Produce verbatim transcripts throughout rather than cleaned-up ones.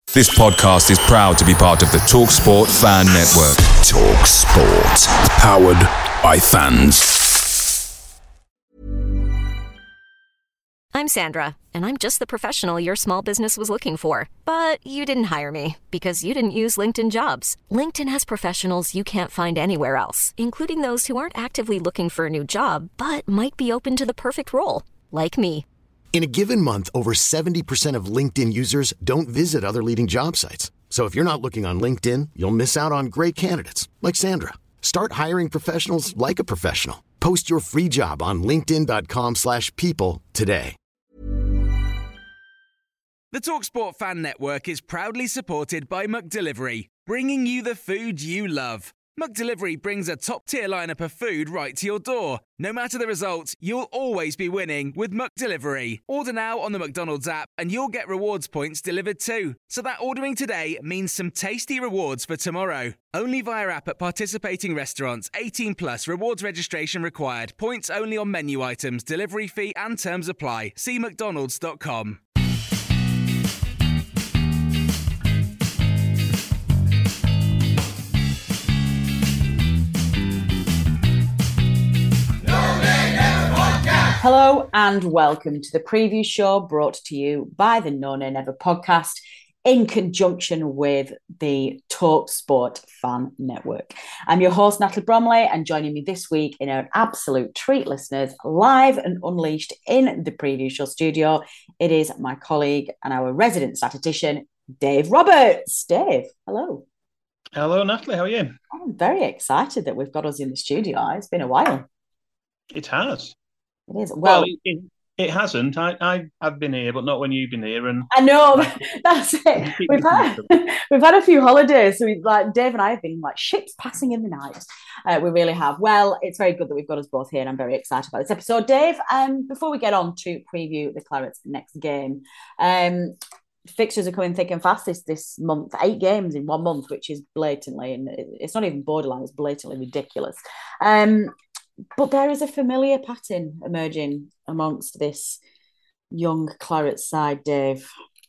This podcast is proud to be part of the TalkSport Fan Network. TalkSport. Powered by fans. I'm Sandra, and I'm just the professional your small business was looking for. But you didn't hire me because you didn't use LinkedIn Jobs. LinkedIn has professionals you can't find anywhere else, including those who aren't actively looking for a new job, but might be open to the perfect role, like me. In a given month, over seventy percent of LinkedIn users don't visit other leading job sites. So if you're not looking on LinkedIn, you'll miss out on great candidates like Sandra. Start hiring professionals like a professional. Post your free job on linkedin dot com slash people today. The TalkSport Fan Network is proudly supported by McDelivery, bringing you the food you love. McDelivery brings a top-tier lineup of food right to your door. No matter the result, you'll always be winning with McDelivery. Order now on the McDonald's app and you'll get rewards points delivered too. So that ordering today means some tasty rewards for tomorrow. Only via app at participating restaurants. eighteen plus rewards registration required. Points only on menu items. Delivery fee and terms apply. See mcdonalds dot com. Hello and welcome to the preview show brought to you by the No Nay Never podcast in conjunction with the TalkSport Fan Network. I'm your host, Natalie Bromley, and joining me this week in an absolute treat, listeners, live and unleashed in the preview show studio, it is my colleague and our resident statistician, Dave Roberts. Dave, hello. Hello, Natalie. How are you? I'm very excited that we've got us in the studio. It's been a while. It has. It is. Well, well it, it, it hasn't. I, I have been here, but not when you've been here. And I know that's it. We've had we've had a few holidays, so we like Dave and I have been like ships passing in the night. Uh, we really have. Well, it's very good that we've got us both here, and I'm very excited about this episode, Dave. Um, before we get on to preview the Clarets' next game, um, fixtures are coming thick and fast this this month. Eight games in one month, which is blatantly, and it's not even borderline; it's blatantly ridiculous. Um. But there is a familiar pattern emerging amongst this young Claret side, Dave.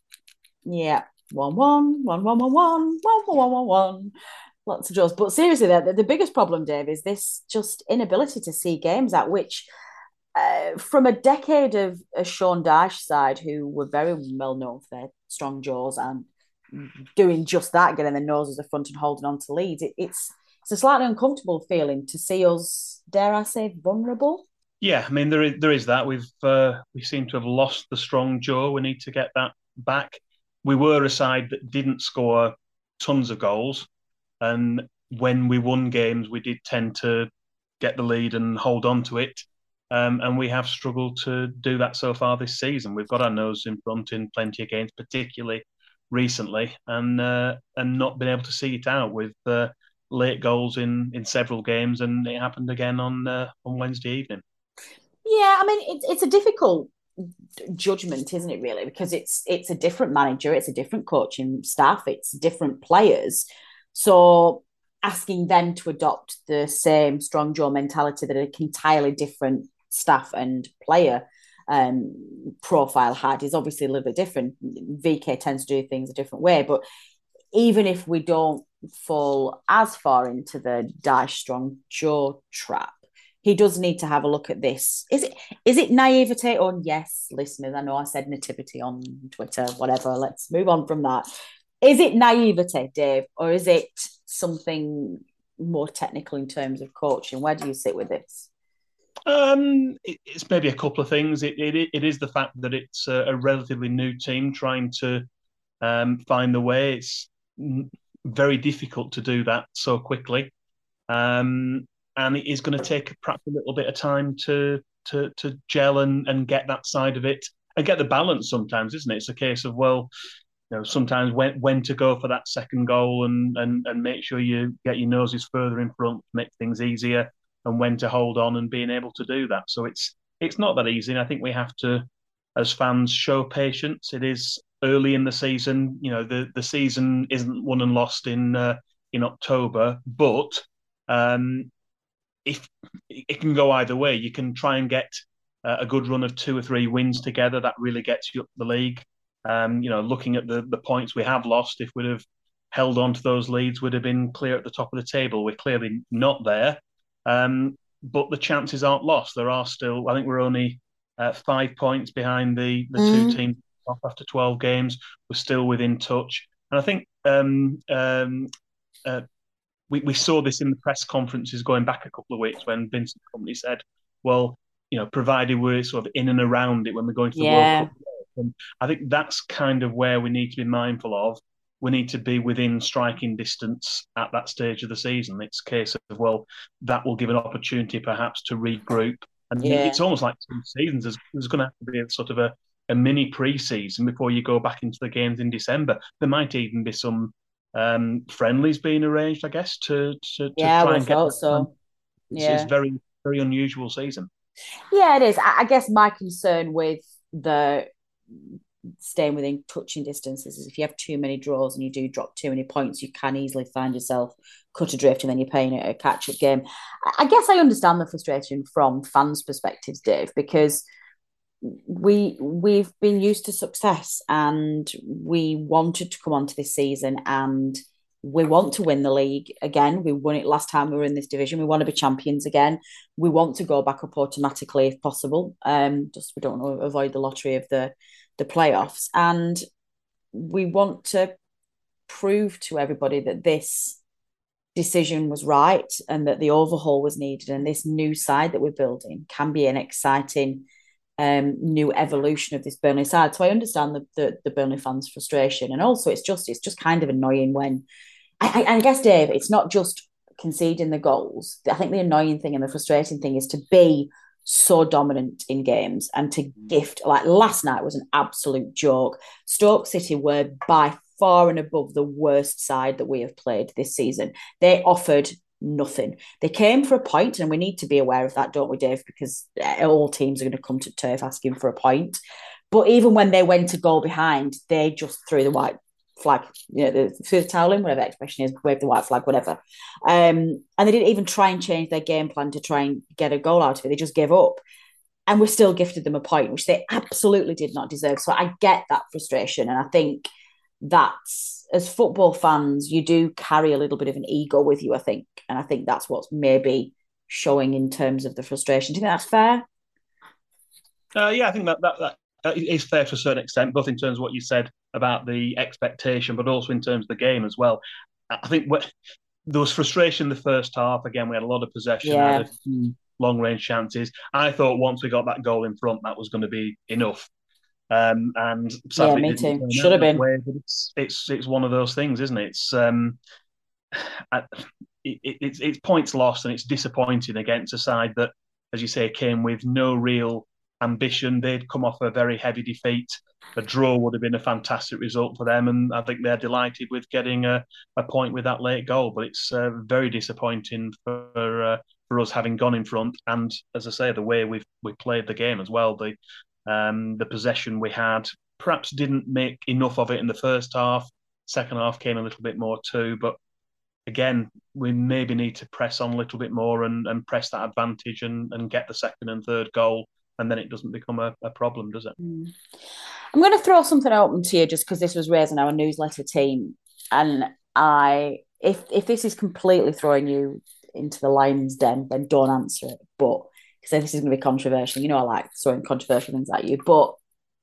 Yeah, one one, one one one one, one one one one one. Lots of draws. But seriously, the, the biggest problem, Dave, is this just inability to see games at which, uh, from a decade of a Sean Dyche side, who were very well known for their strong jaws and doing just that, getting their noses to front and holding on to leads, it, it's It's a slightly uncomfortable feeling to see us, dare I say, vulnerable. Yeah, I mean, there is there is that. We've uh, we seem to have lost the strong jaw. We need to get that back. We were a side that didn't score tons of goals, and when we won games, we did tend to get the lead and hold on to it. Um, and we have struggled to do that so far this season. We've got our nose in front in plenty of games, particularly recently, and uh, and not been able to see it out with Uh, late goals in, in several games, and it happened again on uh, on Wednesday evening. Yeah, I mean, it's it's a difficult judgment, isn't it, really? Because it's it's a different manager, it's a different coaching staff, it's different players. So asking them to adopt the same strong jaw mentality that an entirely different staff and player um, profile had is obviously a little bit different. V K tends to do things a different way, but even if we don't fall as far into the Dyche strong jaw trap, he does need to have a look at this. Is it is it naivete? Or yes, listeners, I know I said nativity on Twitter, whatever. Let's move on from that. Is it naivete, Dave, or is it something more technical in terms of coaching? Where do you sit with this? Um, it, it's maybe a couple of things. It it, it is the fact that it's a, a relatively new team trying to um, find the way. It's very difficult to do that so quickly, um, and it is going to take perhaps a little bit of time to to to gel and, and get that side of it and get the balance. Sometimes, isn't it? It's a case of, well, you know, sometimes when when to go for that second goal and and and make sure you get your noses further in front, make things easier, and when to hold on and being able to do that. So it's it's not that easy, and I think we have to, as fans, show patience. It is early in the season. You know, the, the season isn't won and lost in uh, in October, but um, if it can go either way. You can try and get uh, a good run of two or three wins together. That really gets you up the league. Um, you know, looking at the the points we have lost, if we'd have held on to those leads, would have been clear at the top of the table. We're clearly not there, um, but the chances aren't lost. There are still, I think we're only uh, five points behind the the mm. two teams after twelve games. We're still within touch, and I think um, um, uh, we we saw this in the press conferences going back a couple of weeks when Vincent Kompany said, "Well, you know, provided we're sort of in and around it when we're going to the yeah. World Cup." And I think that's kind of where we need to be mindful of. We need to be within striking distance at that stage of the season. It's a case of, well, that will give an opportunity perhaps to regroup. And yeah. it's almost like two seasons. There's, there's going to have to be a sort of a, a mini pre-season before you go back into the games in December. There might even be some um, friendlies being arranged, I guess, to, to, to yeah, try I and get thought so. It's, yeah. it's very, very unusual season. Yeah, it is. I, I guess my concern with the staying within touching distances is if you have too many draws and you do drop too many points, you can easily find yourself cut adrift and then you're playing a catch-up game. I guess I understand the frustration from fans' perspectives, Dave, because we we've been used to success and we wanted to come onto this season and we want to win the league again. We won it last time we were in this division. We want to be champions again. We want to go back up automatically if possible. Um, just we don't want to avoid the lottery of the the playoffs, and we want to prove to everybody that this decision was right and that the overhaul was needed, and this new side that we're building can be an exciting um, new evolution of this Burnley side. So I understand the, the the Burnley fans' frustration, and also it's just it's just kind of annoying when I, I guess, Dave, it's not just conceding the goals. I think the annoying thing and the frustrating thing is to be so dominant in games and to gift, like last night was an absolute joke. Stoke City were by far and above the worst side that we have played this season. They offered nothing. They came for a point, and we need to be aware of that, don't we, Dave? Because all teams are going to come to turf asking for a point. But even when they went a goal behind, they just threw the white flag, you know, the, threw the towel in, whatever the expression is, wave the white flag, whatever. Um, and they didn't even try and change their game plan to try and get a goal out of it. They just gave up. And we still gifted them a point, which they absolutely did not deserve. So I get that frustration. And I think that's, as football fans, you do carry a little bit of an ego with you, I think. And I think that's what's maybe showing in terms of the frustration. Do you think that's fair? Uh, yeah, I think that, that, that Uh, is fair to a certain extent, both in terms of what you said about the expectation, but also in terms of the game as well. I think what, there was frustration in the first half. Again, we had a lot of possession, yeah. had a few long-range chances. I thought once we got that goal in front, that was going to be enough. Um, and sadly, yeah, me too. Should have been. Way, but it's it's it's one of those things, isn't it? It's um, it, it, it's it's points lost, and it's disappointing against a side that, as you say, came with no real ambition. They'd come off a very heavy defeat. A draw would have been a fantastic result for them, and I think they're delighted with getting a, a point with that late goal. But it's uh, very disappointing for uh, for us having gone in front, and as I say, the way we've we played the game as well. The um, the possession we had perhaps didn't make enough of it in the first half. Second half came a little bit more too, but again, we maybe need to press on a little bit more and, and press that advantage and, and get the second and third goal. And then it doesn't become a, a problem, does it? Mm. I'm going to throw something open to you just because this was raised in our newsletter team. And I, if if this is completely throwing you into the lion's den, then don't answer it. But because this is going to be controversial. You know I like throwing controversial things at you. But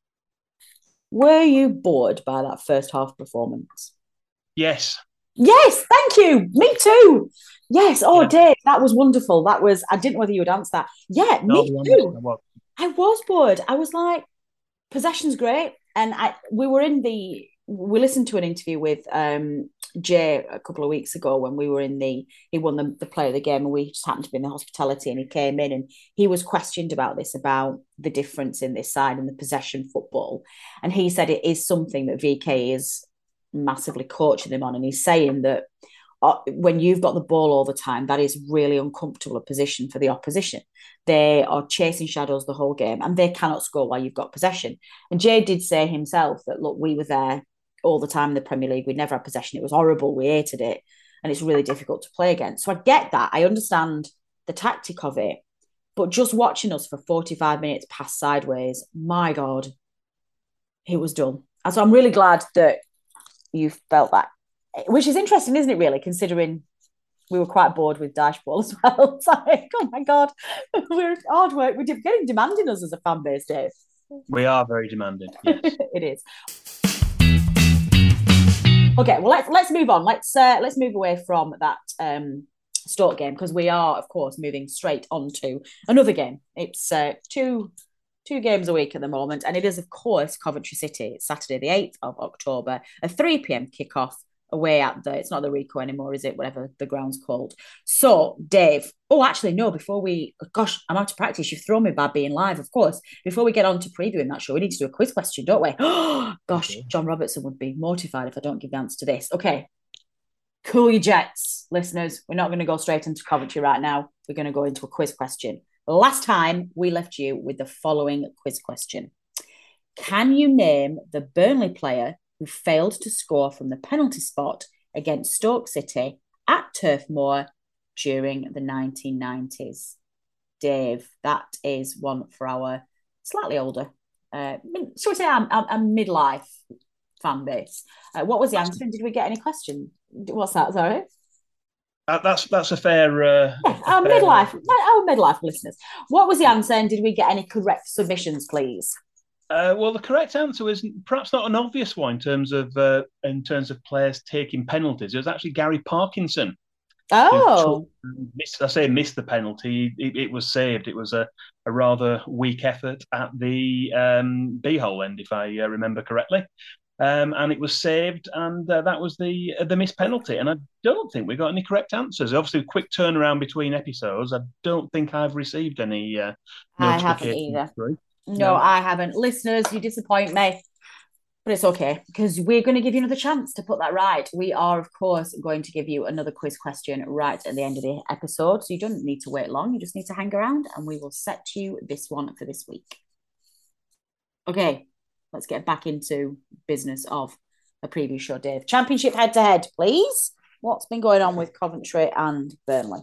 were you bored by that first half performance? Yes. Yes, thank you. Me too. Yes. Oh, yeah. Dave, that was wonderful. That was, I didn't know whether you would answer that. Yeah, no, me too. I was bored. I was like, possession's great. And I we were in the, we listened to an interview with um, Jay a couple of weeks ago when we were in the, he won the, the player of the game and we just happened to be in the hospitality and he came in and he was questioned about this, about the difference in this side and the possession football. And he said it is something that V K is massively coaching them on. And he's saying that uh, when you've got the ball all the time, that is really uncomfortable a position for the opposition. They are chasing shadows the whole game and they cannot score while you've got possession. And Jay did say himself that, look, we were there all the time in the Premier League. We never had possession. It was horrible. We hated it. And it's really difficult to play against. So I get that. I understand the tactic of it. But just watching us for forty-five minutes pass sideways, my God, it was dull. And so I'm really glad that you felt that, which is interesting, isn't it, really, considering we were quite bored with Dashball as well. It's like, oh my God, we're hard work. We're getting demanding us as a fan base, Dave. We are very demanding, yes. It is. Okay, well, let's let's move on. Let's uh, let's move away from that um, Stoke game, because we are, of course, moving straight on to another game. It's uh, two two games a week at the moment, and it is, of course, Coventry City. It's Saturday the eighth of October, a three p.m. kickoff away at the, it's not the Rico anymore, is it? Whatever the ground's called. So, Dave, oh, actually, no, before we, gosh, I'm out of practice. You've thrown me by being live, of course. Before we get on to previewing that show, we need to do a quiz question, don't we? Oh, gosh, okay. John Robertson would be mortified if I don't give the answer to this. Okay. Cool your jets, listeners. We're not going to go straight into Coventry right now. We're going to go into a quiz question. Last time, we left you with the following quiz question. Can you name the Burnley player who failed to score from the penalty spot against Stoke City at Turf Moor during the nineteen nineties? Dave, that is one for our slightly older, uh, shall we say our, our, our midlife fan base. Uh, what was the answer? And did we get any questions? What's that, sorry? Uh, that's that's a fair... Uh, yeah, our fair... midlife, our midlife listeners. What was the answer, and did we get any correct submissions, please? Uh, well, the correct answer was perhaps not an obvious one in terms of uh, in terms of players taking penalties. It was actually Gary Parkinson. Oh, missed, I say missed the penalty. It, it was saved. It was a, a rather weak effort at the um, B-hole end, if I uh, remember correctly, um, and it was saved, and uh, that was the uh, the missed penalty. And I don't think we got any correct answers. Obviously, quick turnaround between episodes. I don't think I've received any. Uh, I haven't either. Through. No, no, I haven't. Listeners, you disappoint me. But it's okay, because we're going to give you another chance to put that right. We are, of course, going to give you another quiz question right at the end of the episode. So you don't need to wait long. You just need to hang around, and we will set you this one for this week. Okay, let's get back into business of a previous show, Dave. Championship head-to-head, please. What's been going on with Coventry and Burnley?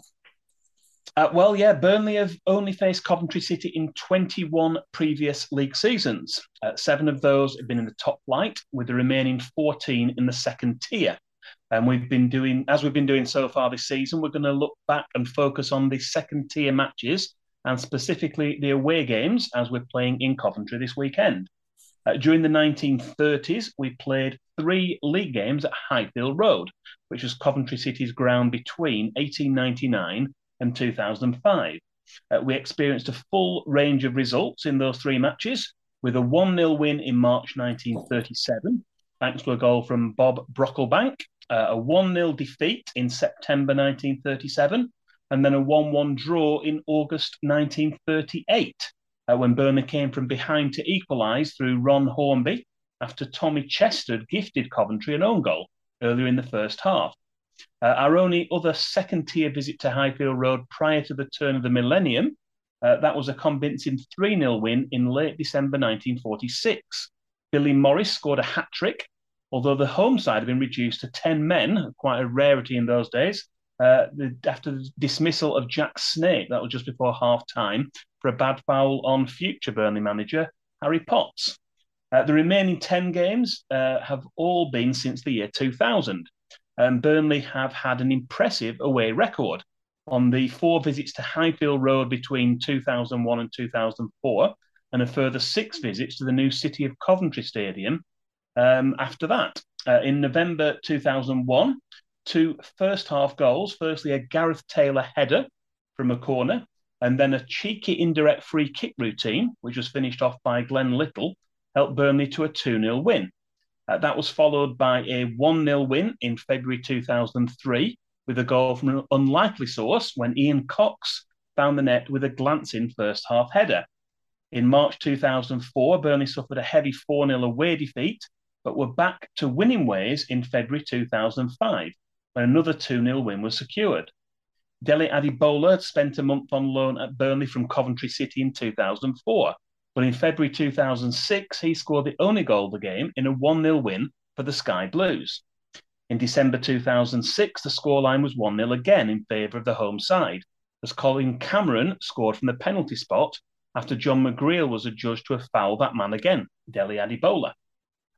Uh, well, yeah, Burnley have only faced Coventry City in twenty-one previous league seasons. Uh, seven of those have been in the top flight, with the remaining fourteen in the second tier. And we've been doing, as we've been doing so far this season, we're going to look back and focus on the second tier matches, and specifically the away games, as we're playing in Coventry this weekend. Uh, during the nineteen thirties, we played three league games at Highfield Road, which was Coventry City's ground between eighteen ninety-nine and two thousand five. Uh, we experienced a full range of results in those three matches, with a one nil win in March nineteen thirty-seven, thanks to a goal from Bob Brocklebank, uh, a one nil defeat in September nineteen thirty-seven, and then a one one draw in August nineteen thirty-eight, uh, when Burnley came from behind to equalise through Ron Hornby, after Tommy Chester gifted Coventry an own goal earlier in the first half. Uh, our only other second-tier visit to Highfield Road prior to the turn of the millennium, uh, that was a convincing three nil win in late December nineteen forty-six. Billy Morris scored a hat-trick, although the home side had been reduced to ten men, quite a rarity in those days, uh, the, after the dismissal of Jack Snape. That was just before half-time, for a bad foul on future Burnley manager Harry Potts. Uh, the remaining ten games uh, have all been since the year two thousand. And Burnley have had an impressive away record. On the four visits to Highfield Road between two thousand one and two thousand four, and a further six visits to the new City of Coventry Stadium um, after that. Uh, in November two thousand one, two first-half goals, firstly a Gareth Taylor header from a corner, and then a cheeky indirect free kick routine, which was finished off by Glenn Little, helped Burnley to a two nil win. Uh, that was followed by a one nil win in February two thousand three, with a goal from an unlikely source when Ian Cox found the net with a glancing first-half header. In March two thousand four, Burnley suffered a heavy four nil away defeat, but were back to winning ways in February two thousand five, when another two nil win was secured. Dele Adebola had spent a month on loan at Burnley from Coventry City in two thousand four, but in February two thousand six, he scored the only goal of the game in a one nil win for the Sky Blues. In December two thousand six, the scoreline was one nil again in favour of the home side, as Colin Cameron scored from the penalty spot after John McGreal was adjudged to have fouled that man again, Dele Adebola.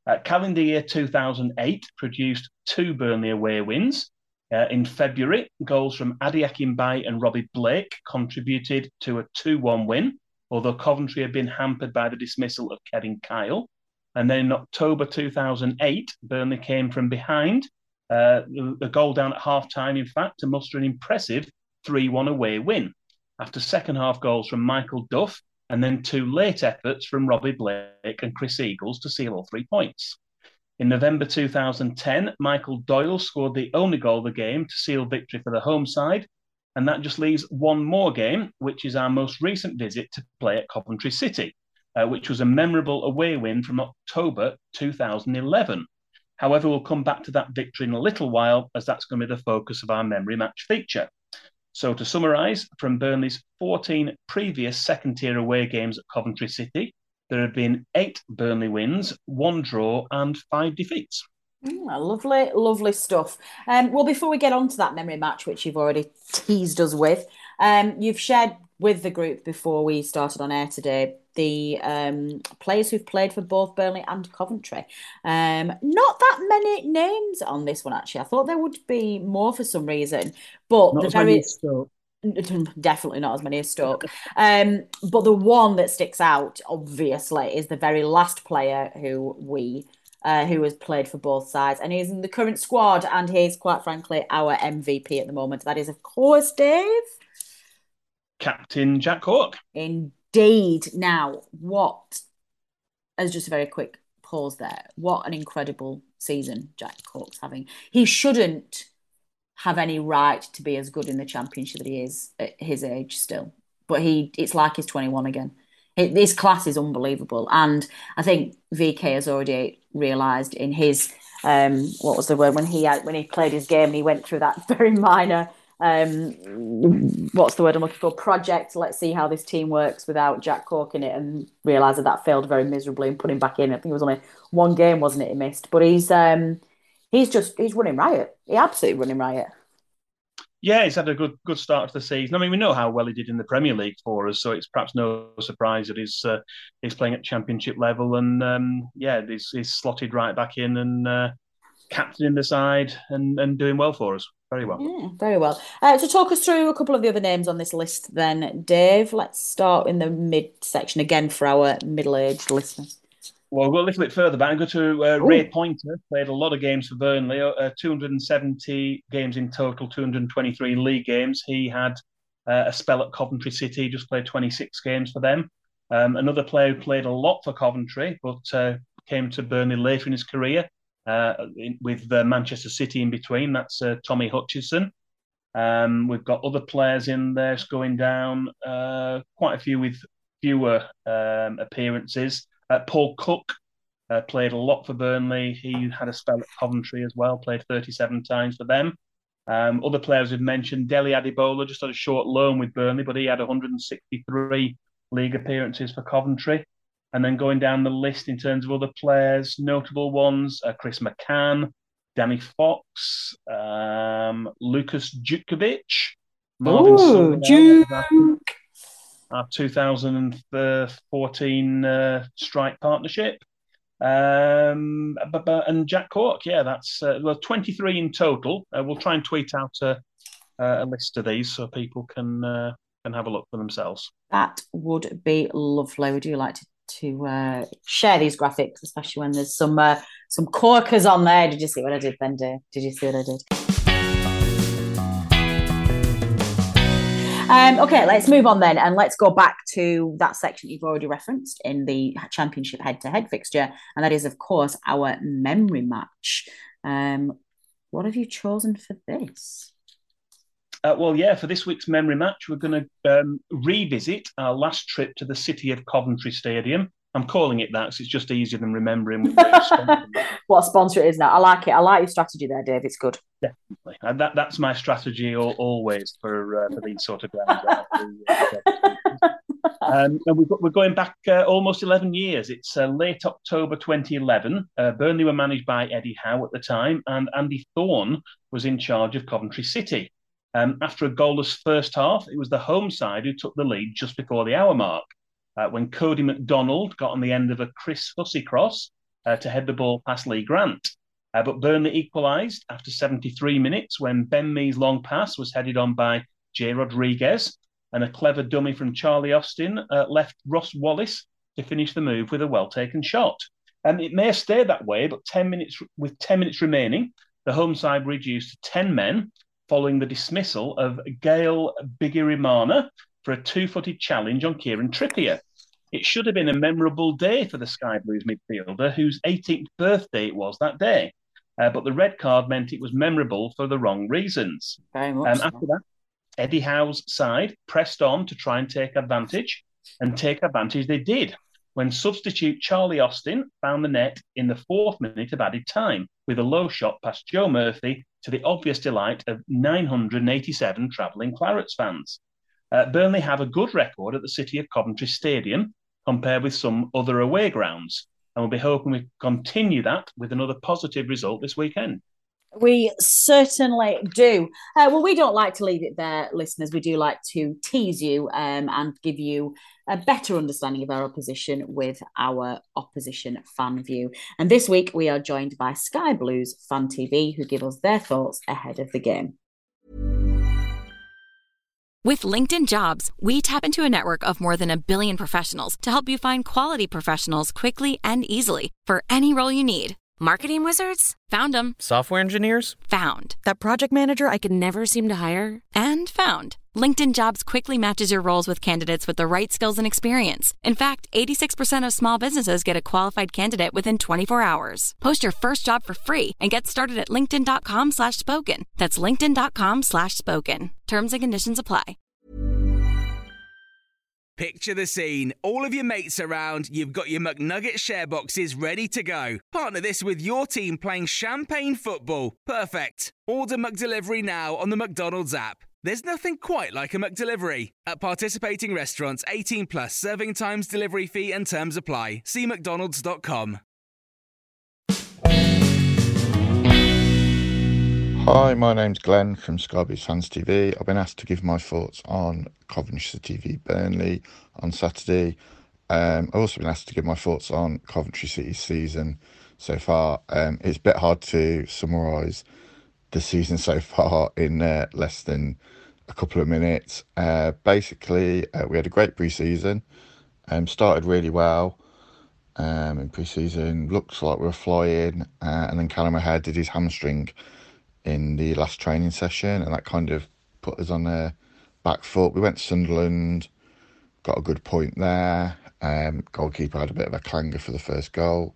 Uh, calendar year two thousand eight produced two Burnley away wins. Uh, in February, goals from Adi Akinbaye and Robbie Blake contributed to a two one win, although Coventry had been hampered by the dismissal of Kevin Kyle. And then in October two thousand eight, Burnley came from behind, uh, a goal down at half-time, in fact, to muster an impressive three one away win, after second-half goals from Michael Duff and then two late efforts from Robbie Blake and Chris Eagles to seal all three points. In November two thousand ten, Michael Doyle scored the only goal of the game to seal victory for the home side, and that just leaves one more game, which is our most recent visit to play at Coventry City, uh, which was a memorable away win from October two thousand eleven. However, we'll come back to that victory in a little while, as that's going to be the focus of our memory match feature. So to summarise, from Burnley's fourteen previous second-tier away games at Coventry City, there have been eight Burnley wins, one draw and five defeats. Mm, lovely, lovely stuff. Um, well, before we get on to that memory match, which you've already teased us with, um, you've shared with the group before we started on air today the um, players who've played for both Burnley and Coventry. Um, not that many names on this one, actually. I thought there would be more for some reason, but Not the as very... many as Stoke. Definitely not as many as Stoke. Um, but the one that sticks out, obviously, is the very last player who we uh, who has played for both sides, and he's in the current squad, and he's quite frankly our M V P at the moment. That is, of course, Dave. Captain Jack Cork. Indeed. Now, what? As just a very quick pause there. What an incredible season Jack Cork's having. He shouldn't have any right to be as good in the Championship that he is at his age still. But he, it's like he's twenty-one again. His class is unbelievable. And I think V K has already realised in his, um, what was the word, when he had, when he played his game and he went through that very minor, um, what's the word I'm looking for, project, let's see how this team works without Jack Cork in it, and realised that that failed very miserably and put him back in. I think it was only one game, wasn't it, he missed. But he's... Um, He's just, he's running riot. He absolutely running riot. Yeah, he's had a good good start to the season. I mean, we know how well he did in the Premier League for us, so it's perhaps no surprise that he's uh, he's playing at Championship level. And um, yeah, he's, he's slotted right back in and uh, captaining the side and, and doing well for us. Very well. Yeah, very well. Uh, to talk us through a couple of the other names on this list then, Dave, let's start in the mid-section again for our middle-aged listeners. Well, we'll go a little bit further back and go to uh, Ray Pointer. Played a lot of games for Burnley, uh, two hundred seventy games in total, two hundred twenty-three league games. He had uh, a spell at Coventry City, just played twenty-six games for them. Um, another player who played a lot for Coventry, but uh, came to Burnley later in his career, uh, in, with uh, Manchester City in between. That's uh, Tommy Hutchison. Um, we've got other players in there going down, uh, quite a few with fewer um, appearances. Uh, Paul Cook uh, played a lot for Burnley. He had a spell at Coventry as well, played thirty-seven times for them. Um, other players we've mentioned, Dele Adibola just had a short loan with Burnley, but he had one hundred sixty-three league appearances for Coventry. And then going down the list in terms of other players, notable ones, uh, Chris McCann, Danny Fox, um, Lucas Djukovic, Marvin Silva, our two thousand fourteen uh, strike partnership, um, and Jack Cork. Yeah, that's uh, well twenty-three in total. Uh, we'll try and tweet out a, a list of these so people can uh, can have a look for themselves. That would be lovely. Would you like to to uh, share these graphics, especially when there's some uh, some corkers on there? Did you see what I did then, Dave? Did you see what I did? Um, okay, let's move on then, and let's go back to that section you've already referenced in the Championship head-to-head fixture, and that is, of course, our memory match. Um, what have you chosen for this? Uh, well, yeah, for this week's memory match, we're going to um, revisit our last trip to the City of Coventry Stadium. I'm calling it that because it's just easier than remembering what sponsor it is now. I like it. I like your strategy there, Dave. It's good. Definitely. And that, that's my strategy all, always for uh, for these sort of grounds. um, and we've got, we're going back uh, almost eleven years. It's uh, late October twenty eleven. Uh, Burnley were managed by Eddie Howe at the time, and Andy Thorne was in charge of Coventry City. Um, after a goalless first half, it was the home side who took the lead just before the hour mark. Uh, when Cody McDonald got on the end of a Chris Hussey cross, uh, to head the ball past Lee Grant. Uh, but Burnley equalised after seventy-three minutes when Ben Mee's long pass was headed on by Jay Rodriguez, and a clever dummy from Charlie Austin uh, left Ross Wallace to finish the move with a well-taken shot. And it may have stayed that way, but ten minutes with ten minutes remaining, the home side reduced to ten men following the dismissal of Gail Bigirimana for a two-footed challenge on Kieran Trippier. It should have been a memorable day for the Sky Blues midfielder, whose eighteenth birthday it was that day. Uh, but the red card meant it was memorable for the wrong reasons. Very much. Um, after that, Eddie Howe's side pressed on to try and take advantage, and take advantage they did, when substitute Charlie Austin found the net in the fourth minute of added time with a low shot past Joe Murphy, to the obvious delight of nine hundred eighty-seven travelling Clarets fans. Uh, Burnley have a good record at the City of Coventry Stadium compared with some other away grounds, and we'll be hoping we continue that with another positive result this weekend. We certainly do. Uh, well, we don't like to leave it there, listeners. We do like to tease you um, and give you a better understanding of our opposition with our opposition fan view. And this week we are joined by Sky Blues Fan T V, who give us their thoughts ahead of the game. With LinkedIn Jobs, we tap into a network of more than a billion professionals to help you find quality professionals quickly and easily for any role you need. Marketing wizards? Found them. Software engineers? Found. That project manager I could never seem to hire? And found. LinkedIn Jobs quickly matches your roles with candidates with the right skills and experience. In fact, eighty-six percent of small businesses get a qualified candidate within twenty-four hours. Post your first job for free and get started at linkedin.com slash spoken. That's linkedin.com slash spoken. Terms and conditions apply. Picture the scene. All of your mates around, you've got your McNugget share boxes ready to go. Partner this with your team playing champagne football. Perfect. Order McDelivery now on the McDonald's app. There's nothing quite like a McDelivery. At participating restaurants, eighteen plus, serving times, delivery fee and terms apply. See mcdonalds dot com. Hi, my name's Glenn from Sky Blues Fans T V. I've been asked to give my thoughts on Coventry City v Burnley on Saturday. Um, I've also been asked to give my thoughts on Coventry City's season so far. Um, it's a bit hard to summarise the season so far in uh, less than a couple of minutes. Uh, basically, uh, we had a great pre-season, um, started really well um, in pre-season, looks like we were flying, uh, and then Callum O'Hare did his hamstring in the last training session, and that kind of put us on the back foot. We went to Sunderland, got a good point there. Um, goalkeeper had a bit of a clanger for the first goal.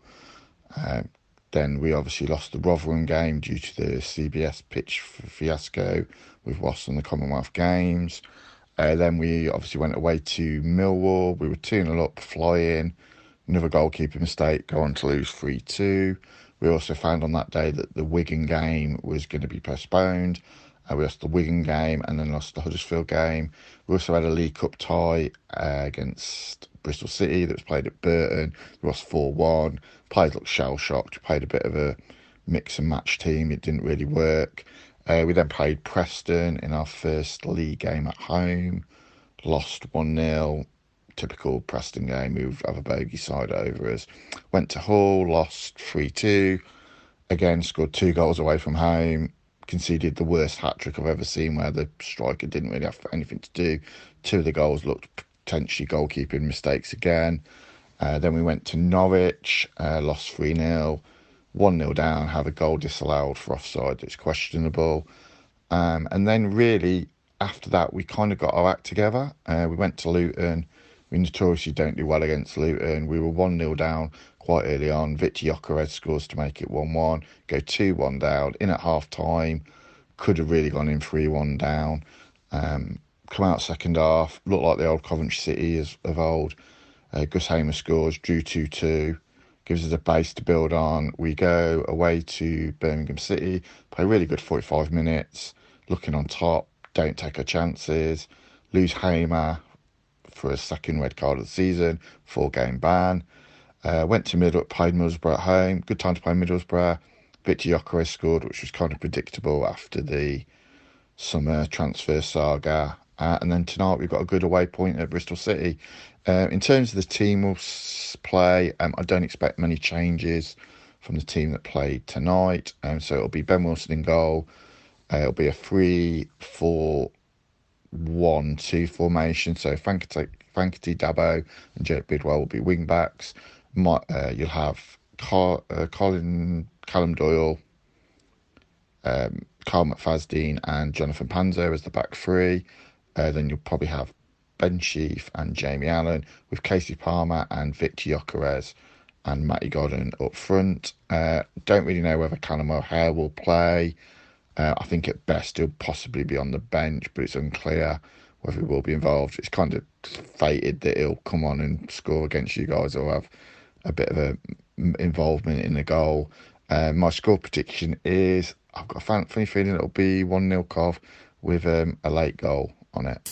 Um, then we obviously lost the Rotherham game due to the C B S pitch fiasco with Wasps in the Commonwealth Games. Uh, then we obviously went away to Millwall. We were two nil up, flying. Another goalkeeper mistake, go on to lose three two. We also found on that day that the Wigan game was going to be postponed. Uh, we lost the Wigan game and then lost the Huddersfield game. We also had a League Cup tie uh, against Bristol City that was played at Burton. We lost four one. Players looked shell-shocked. We played a bit of a mix and match team. It didn't really work. Uh, we then played Preston in our first league game at home. Lost one nil. Typical Preston game, who have a bogey side over us. Went to Hull, lost three two. Again, scored two goals away from home. Conceded the worst hat-trick I've ever seen, where the striker didn't really have anything to do. Two of the goals looked potentially goalkeeping mistakes again. Uh, then we went to Norwich, uh, lost three nil. one nil down, have a goal disallowed for offside that's questionable. Um, and then really, after that, we kind of got our act together. Uh, we went to Luton. We notoriously don't do well against Luton. We were one nil down quite early on. Victor Gyökeres scores to make it one one. Go two one down. In at half-time. Could have really gone in three one down. Um, come out second half. Looked like the old Coventry City as, of old. Uh, Gus Hamer scores. Drew two two. Gives us a base to build on. We go away to Birmingham City. Play really good forty-five minutes. Looking on top. Don't take our chances. Lose Hamer for a second red card of the season, four-game ban. Uh, went to Middlesbrough, played Middlesbrough at home. Good time to play Middlesbrough. Victor Gyökeres scored, which was kind of predictable after the summer transfer saga. Uh, and then tonight we've got a good away point at Bristol City. Uh, in terms of the team we'll play, um, I don't expect many changes from the team that played tonight. Um, so it'll be Ben Wilson in goal. Uh, it'll be a three four one two formation. So Fankety, Fankety Dabo and Jake Bidwell will be wing backs. Might, uh, you'll have Car, uh, Colin Callum Doyle, um, Carl McFadden and Jonathan Panzo as the back three. Uh, then you'll probably have Ben Sheaf and Jamie Allen with Casey Palmer and Victor Gyökeres and Matty Godden up front. Uh, don't really know whether Callum O'Hare will play. Uh, I think at best he'll possibly be on the bench, but it's unclear whether he will be involved. It's kind of fated that he'll come on and score against you guys or have a bit of a involvement in the goal. Uh, my score prediction is I've got a funny feeling it'll be one nil Cov with um, a late goal on it.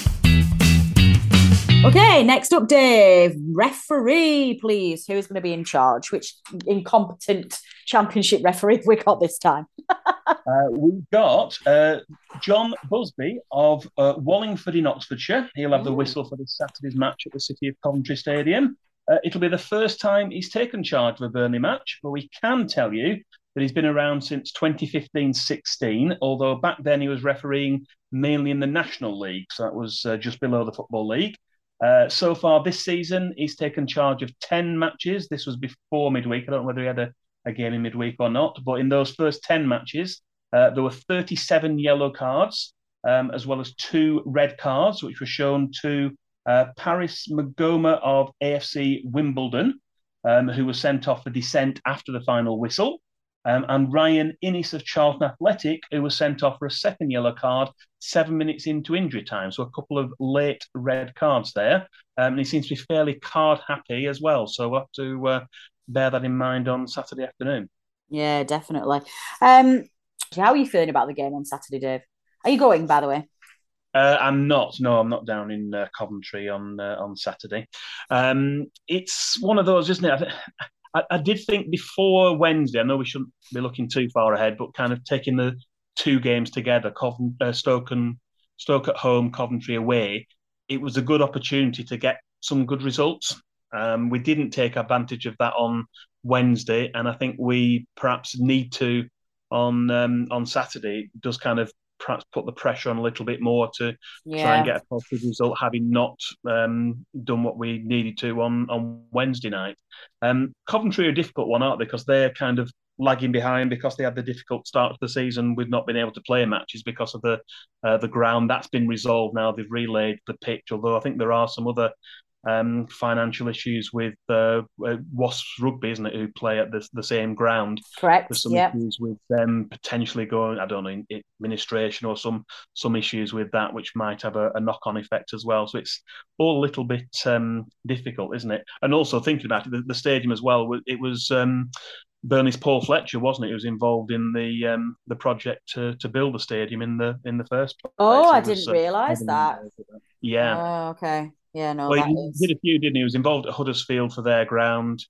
Okay, next up, Dave. Referee, please. Who's going to be in charge? Which incompetent championship referee have we got this time? uh, we've got uh, John Busby of uh, Wallingford in Oxfordshire. He'll have the whistle for this Saturday's match at the City of Coventry Stadium. Uh, it'll be the first time he's taken charge of a Burnley match, but we can tell you that he's been around since twenty fifteen sixteen, although back then he was refereeing mainly in the National League, so that was uh, just below the Football League. Uh, so far this season, he's taken charge of ten matches. This was before midweek. I don't know whether he had a, a game in midweek or not, but in those first ten matches, uh, there were thirty-seven yellow cards, um, as well as two red cards, which were shown to uh, Paris Magoma of A F C Wimbledon, um, who was sent off for dissent after the final whistle. Um, and Ryan Innes of Charlton Athletic, who was sent off for a second yellow card seven minutes into injury time. So a couple of late red cards there. Um, and he seems to be fairly card happy as well. So we'll have to uh, bear that in mind on Saturday afternoon. Yeah, definitely. Um, how are you feeling about the game on Saturday, Dave? Are you going, by the way? Uh, I'm not. No, I'm not down in uh, Coventry on uh, on Saturday. Um, it's one of those, isn't it? I, I did think before Wednesday, I know we shouldn't be looking too far ahead, but kind of taking the two games together, Covent, uh, Stoke and Stoke at home, Coventry away, it was a good opportunity to get some good results. Um, we didn't take advantage of that on Wednesday, and I think we perhaps need to on um, on Saturday. It does kind of perhaps put the pressure on a little bit more to yeah. try and get a positive result, having not um, done what we needed to on, on Wednesday night. Um, Coventry are a difficult one, aren't they? Because they're kind of lagging behind because they had the difficult start to the season with not being able to play matches because of the uh, the ground. That's been resolved now. They've relayed the pitch, although I think there are some other um, financial issues with uh, Wasps Rugby, isn't it, who play at the, the same ground. Correct. There's some yep. issues with them potentially going, I don't know, administration or some some issues with that, which might have a, a knock-on effect as well. So it's all a little bit um, difficult, isn't it? And also thinking about it, the, the stadium as well, it was um, Burnley's Paul Fletcher, wasn't it? Who was involved in the um, the project to, to build the stadium in the in the first place. Oh, I was, didn't uh, realise that. Yeah. Oh, okay. Yeah, no, well, that he is... did a few, didn't he? He was involved at Huddersfield for their ground,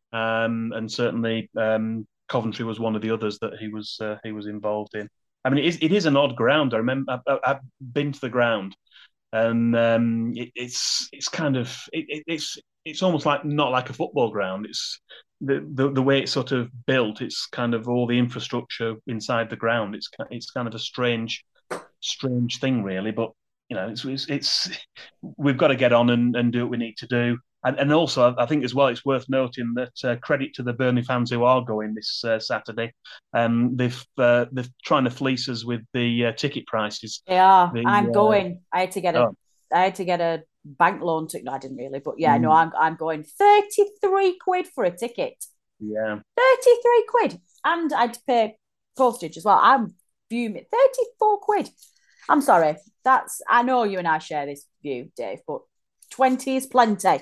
um, and certainly um, Coventry was one of the others that he was uh, he was involved in. I mean, it is, it is an odd ground. I remember I, I've been to the ground, and um, it, it's it's kind of it, it, it's it's almost like not like a football ground. It's the, the the way it's sort of built. It's kind of all the infrastructure inside the ground. It's it's kind of a strange strange thing, really, but. You know, it's, it's it's we've got to get on and, and do what we need to do, and and also I think as well it's worth noting that uh, credit to the Burnley fans who are going this uh, Saturday. Um, they've uh, they're trying to fleece us with the uh, ticket prices. They are. The, I'm uh, going. I had to get a oh. I had to get a bank loan ticket. No, I didn't really, but yeah, Mm. no, I'm I'm going. thirty-three quid for a ticket. Yeah, thirty-three quid, and I'd pay postage as well. I'm fuming. thirty-four quid. I'm sorry. That's I know you and I share this view, Dave, but twenty is plenty.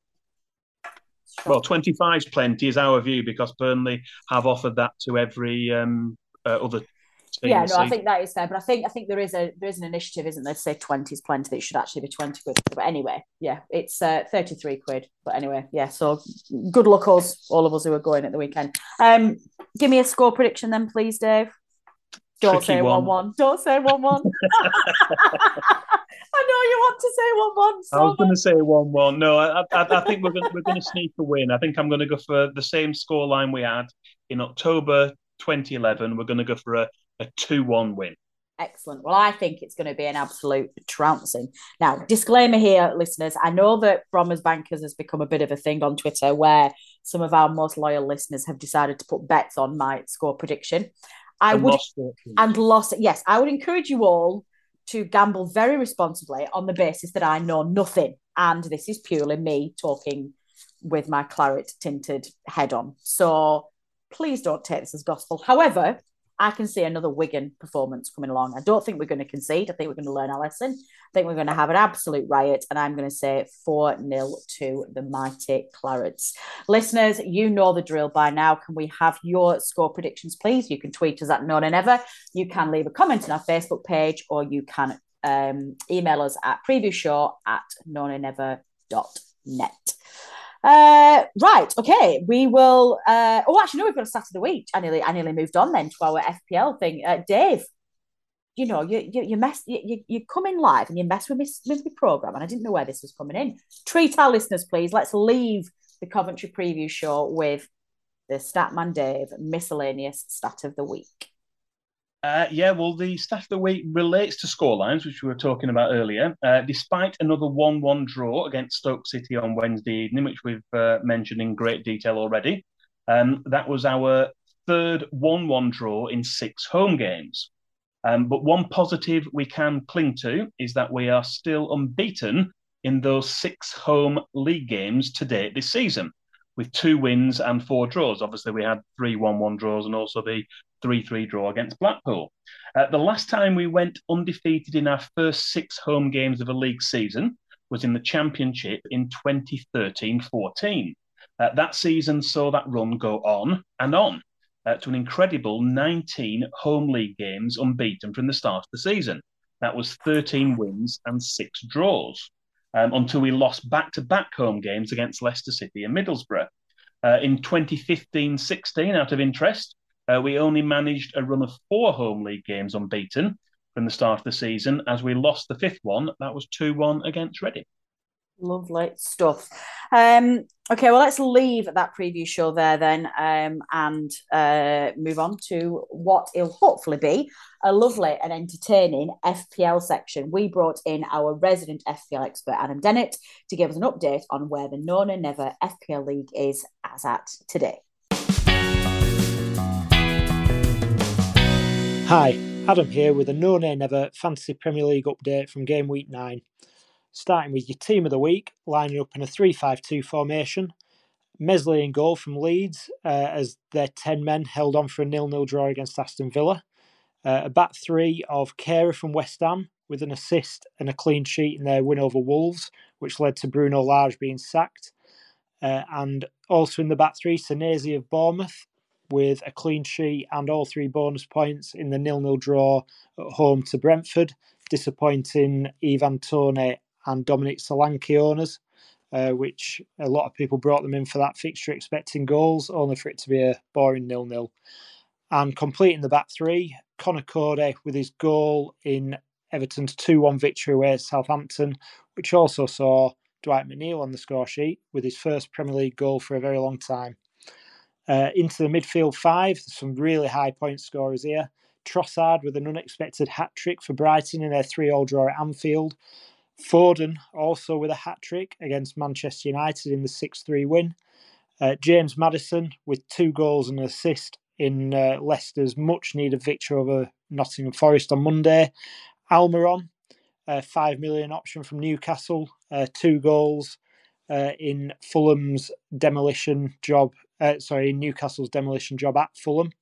Well, twenty-five is plenty is our view because Burnley have offered that to every um, uh, other team. Yeah, no, I think that is fair, but I think I think there is a there is an initiative, isn't there, to say twenty is plenty. That it should actually be twenty quid. But anyway, yeah, it's uh, thirty-three quid. But anyway, yeah. So good luck us, all of us who are going at the weekend. Um, give me a score prediction then, please, Dave. Don't Tricky say one. one one. Don't say one one. I I know you want to say one-one. So I was going to say one-one. No, I, I, I think we're going we're going to sneak a win. I think I'm going to go for the same scoreline we had in October twenty eleven. We're going to go for a, a two-one win. Excellent. Well, I think it's going to be an absolute trouncing. Now, disclaimer here, listeners. I know that Bromers Bankers has become a bit of a thing on Twitter where some of our most loyal listeners have decided to put bets on my score prediction. I and would lost it. and lost it. Yes, I would encourage you all to gamble very responsibly on the basis that I know nothing. And this is purely me talking with my claret tinted head on. So please don't take this as gospel. However, I can see another Wigan performance coming along. I don't think we're going to concede. I think we're going to learn our lesson. I think we're going to have an absolute riot. And I'm going to say four nil to the mighty Clarets. Listeners, you know the drill by now. Can we have your score predictions, please? You can tweet us at No Nay Never. You can leave a comment on our Facebook page, or you can um, email us at previewshow at no nay never dot net. Uh, right, okay. We will. Uh, oh, actually, no, we've got a start of the week. I nearly, I nearly moved on then to our F P L thing. Uh, Dave, you know, you you you mess, you you, you come in live and you mess with me with the program, and I didn't know where this was coming in. Treat our listeners, please. Let's leave the Coventry preview show with the Statman Dave miscellaneous stat of the week. Uh, yeah, well, the stat of the week relates to scorelines, which we were talking about earlier. Uh, despite another one-one draw against Stoke City on Wednesday evening, which we've uh, mentioned in great detail already, um, that was our third one-one draw in six home games. Um, but one positive we can cling to is that we are still unbeaten in those six home league games to date this season, with two wins and four draws. Obviously, we had three one-one draws and also the three three draw against Blackpool. Uh, the last time we went undefeated in our first six home games of a league season was in the Championship in twenty thirteen fourteen. Uh, that season saw that run go on and on uh, to an incredible nineteen home league games unbeaten from the start of the season. That was thirteen wins and six draws. Um, until we lost back-to-back home games against Leicester City and Middlesbrough. Uh, in twenty fifteen sixteen, out of interest, uh, we only managed a run of four home league games unbeaten from the start of the season. As we lost the fifth one, that was two one against Reading. Lovely stuff. Um, okay, well, let's leave that preview show there then um, and uh, move on to what will hopefully be a lovely and entertaining F P L section. We brought in our resident F P L expert, Adam Dennett, to give us an update on where the No Nay Never F P L League is as at today. Hi, Adam here with a No Nay Never Fantasy Premier League update from Game Week nine. Starting with your team of the week, lining up in a three five two formation. Mesley in goal from Leeds, uh, as their ten men held on for a nil nil draw against Aston Villa. Uh, a back three of Kehrer from West Ham, with an assist and a clean sheet in their win over Wolves, which led to Bruno Lage being sacked. Uh, and also in the back three, Senesi of Bournemouth, with a clean sheet and all three bonus points in the nil nil draw at home to Brentford, disappointing Ivan Toney and Dominic Solanke owners, uh, which a lot of people brought them in for that fixture expecting goals, only for it to be a boring nil nil. And completing the back three, Conor Cody with his goal in Everton's two one victory away at Southampton, which also saw Dwight McNeil on the score sheet with his first Premier League goal for a very long time. Uh, into the midfield five, there's some really high point scorers here. Trossard with an unexpected hat-trick for Brighton in their three all draw at Anfield. Foden also with a hat-trick against Manchester United in the six three win. Uh, James Maddison with two goals and an assist in uh, Leicester's much-needed victory over Nottingham Forest on Monday. Almiron, a five million option from Newcastle, uh, two goals uh, in Fulham's demolition job, uh, sorry, Newcastle's demolition job at Fulham.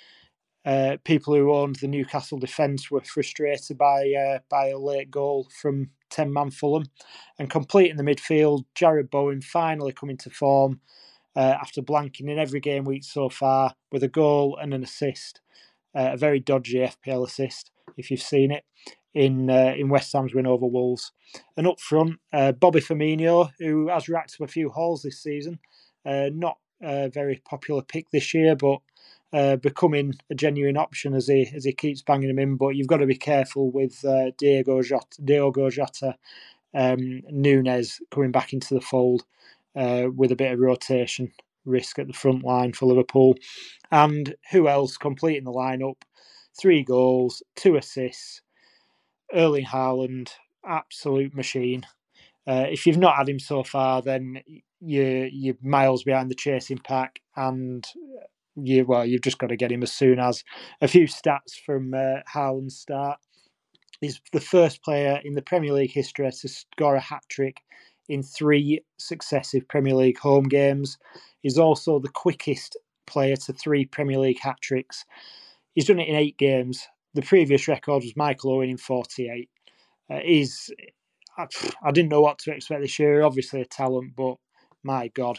Uh, people who owned the Newcastle defence were frustrated by uh, by a late goal from ten-man Fulham. And completing the midfield, Jared Bowen finally coming to form uh, after blanking in every game week so far with a goal and an assist. Uh, a very dodgy F P L assist, if you've seen it, in uh, in West Ham's win over Wolves. And up front, uh, Bobby Firmino, who has racked up a few hauls this season. Uh, not a very popular pick this year, but uh, becoming a genuine option as he as he keeps banging them in. But you've got to be careful with uh, Diogo Jota, Diogo Jota um, Nunes coming back into the fold uh, with a bit of rotation risk at the front line for Liverpool. And who else completing the lineup? Three goals, two assists. Erling Haaland, absolute machine. Uh, if you've not had him so far, then you're, you're miles behind the chasing pack, and you well, you've just got to get him as soon as. A few stats from uh, Haaland's start. He's the first player in the Premier League history to score a hat-trick in three successive Premier League home games. He's also the quickest player to three Premier League hat-tricks. He's done it in eight games. The previous record was Michael Owen in forty-eight. Uh, he's, I, I didn't know what to expect this year. Obviously a talent, but my God,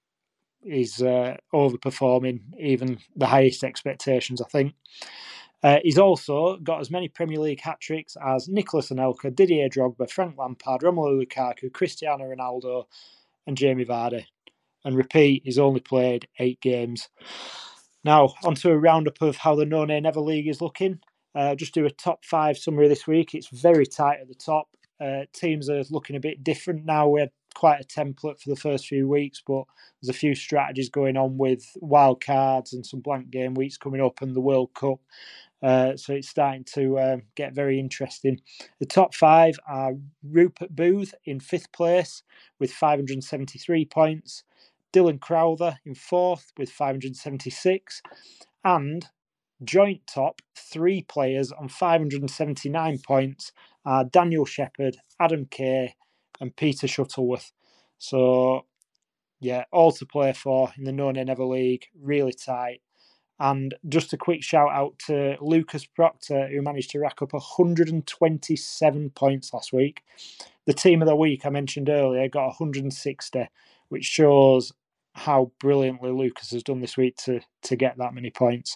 he's uh, overperforming even the highest expectations, I think. Uh, he's also got as many Premier League hat-tricks as Nicolas Anelka, Didier Drogba, Frank Lampard, Romelu Lukaku, Cristiano Ronaldo and Jamie Vardy. And repeat, he's only played eight games. Now, onto a roundup of how the No Nay Never League is looking. Uh, just do a top five summary this week. It's very tight at the top. Uh, teams are looking a bit different now. We had quite a template for the first few weeks, but there's a few strategies going on with wild cards and some blank game weeks coming up and the World Cup. Uh, so it's starting to uh, get very interesting. The top five are Rupert Booth in fifth place with five hundred seventy-three points, Dylan Crowther in fourth with five hundred seventy-six, and joint top three players on five hundred seventy-nine points are Daniel Shepherd, Adam Kay and Peter Shuttleworth. So, yeah, all to play for in the No Nay Never League, really tight. And just a quick shout out to Lucas Proctor, who managed to rack up one hundred twenty-seven points last week. The team of the week I mentioned earlier got one hundred sixty, which shows how brilliantly Lucas has done this week to, to get that many points.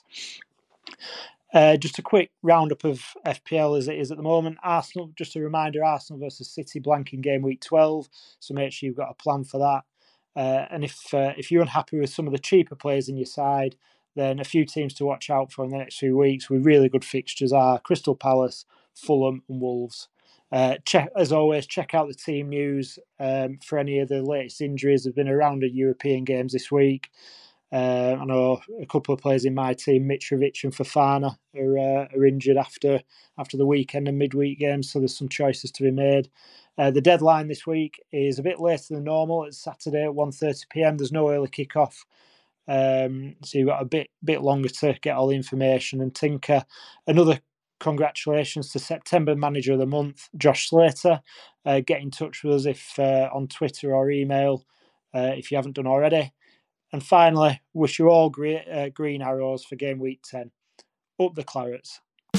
Uh, just a quick roundup of F P L as it is at the moment. Arsenal, just a reminder, Arsenal versus City blanking game week twelve, so make sure you've got a plan for that. Uh, and if uh, if you're unhappy with some of the cheaper players in your side, then a few teams to watch out for in the next few weeks with really good fixtures are Crystal Palace, Fulham and Wolves. Uh, check, as always, check out the team news um, for any of the latest injuries. There have been a round of European games this week. Uh, I know a couple of players in my team, Mitrovic and Fofana, are, uh, are injured after after the weekend and midweek games, so there's some choices to be made. Uh, the deadline this week is a bit later than normal. It's Saturday at one thirty p m. There's no early kickoff. Um, so you've got a bit bit longer to get all the information and tinker. Another congratulations to September Manager of the Month, Josh Slater. Uh, get in touch with us if uh, on Twitter or email uh, if you haven't done already. And finally, wish you all great, uh, green arrows for game week ten. Up the Clarets.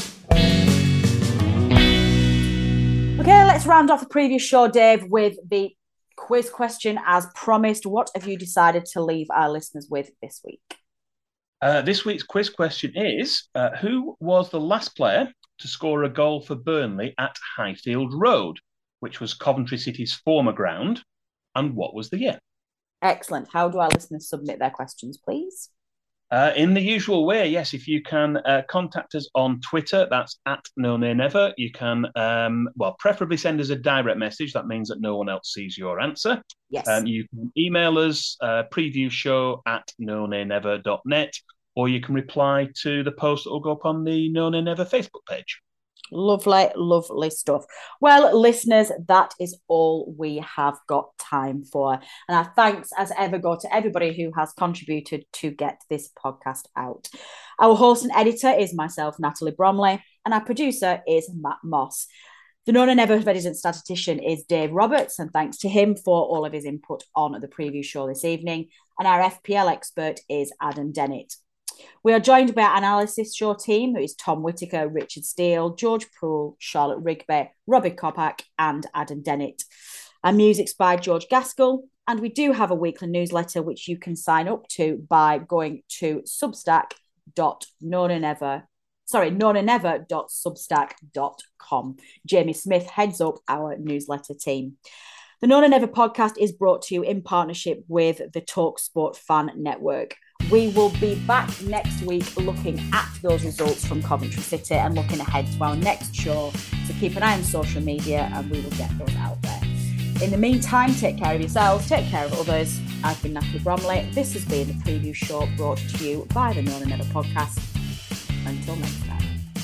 Okay, let's round off the previous show, Dave, with the quiz question as promised. What have you decided to leave our listeners with this week? Uh, this week's quiz question is, uh, who was the last player to score a goal for Burnley at Highfield Road, which was Coventry City's former ground, and what was the year? Excellent. How do our listeners submit their questions, please? Uh, in the usual way, yes. If you can uh, contact us on Twitter, that's at No Nay Never. You can, um, well, preferably send us a direct message. That means that no one else sees your answer. Yes. Um, you can email us, uh, preview show at no nay never dot net, or you can reply to the post that will go up on the No Nay Never Facebook page. Lovely, lovely stuff. Well, listeners, that is all we have got time for. And our thanks, as ever, go to everybody who has contributed to get this podcast out. Our host and editor is myself, Natalie Bromley, and our producer is Matt Moss. The No Nay Never resident statistician is Dave Roberts, and thanks to him for all of his input on the preview show this evening. And our F P L expert is Adam Dennett. We are joined by our analysis show team, who is Tom Whittaker, Richard Steele, George Poole, Charlotte Rigby, Robbie Kopak and Adam Dennett. Our music's by George Gaskell, and we do have a weekly newsletter which you can sign up to by going to substack dot no nay never sorry, no nay never dot substack dot com. Jamie Smith heads up our newsletter team. The No Nay Never podcast is brought to you in partnership with the TalkSport Fan Network. We will be back next week looking at those results from Coventry City and looking ahead to our next show. So keep an eye on social media and we will get those out there. In the meantime, take care of yourselves, take care of others. I've been Natalie Bromley. This has been the preview show brought to you by the No Nay Never podcast. Until next time.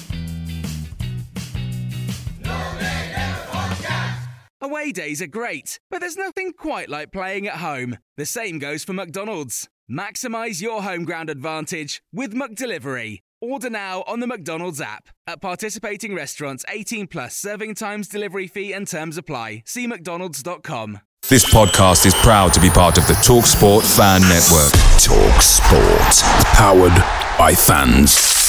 Away days are great, but there's nothing quite like playing at home. The same goes for McDonald's. Maximise your home ground advantage with McDelivery. Order now on the McDonald's app. At participating restaurants, eighteen plus, serving times, delivery fee and terms apply. See mcdonalds dot com. This podcast is proud to be part of the TalkSport Fan Network. TalkSport. Powered by fans.